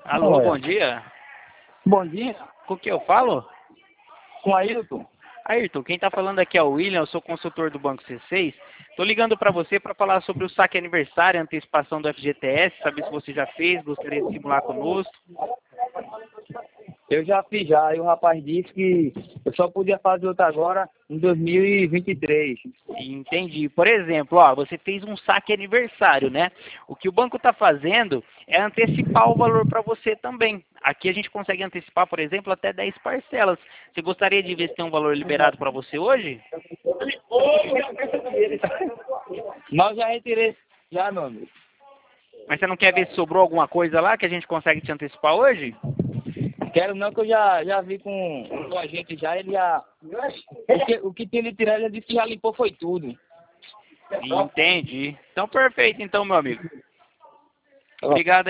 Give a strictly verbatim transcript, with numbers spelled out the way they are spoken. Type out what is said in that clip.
Alô, bom dia. Bom dia, Com que eu falo? com Ailton. Ayrton, quem está falando aqui é o William, eu sou consultor do Banco C seis. Estou ligando para você para falar sobre o saque aniversário, antecipação do F G T S, saber se você já fez, gostaria de simular conosco. Eu já fiz já, e o rapaz disse que eu só podia fazer outra agora em dois mil e vinte e três. Entendi. Por exemplo, ó, você fez um saque aniversário, né? O que o banco está fazendo é antecipar o valor para você também. Aqui a gente consegue antecipar, por exemplo, até dez parcelas. Você gostaria de ver se tem um valor liberado para você hoje? Mas eu já retirei, já, meu amigo. Mas você não quer ver se sobrou alguma coisa lá que a gente consegue te antecipar hoje? Quero não, que eu já, já vi com, com a gente já, ele já... O que, o que tinha de tirar, ele disse que já limpou foi tudo. Entendi. Então, perfeito, então, meu amigo. Obrigado.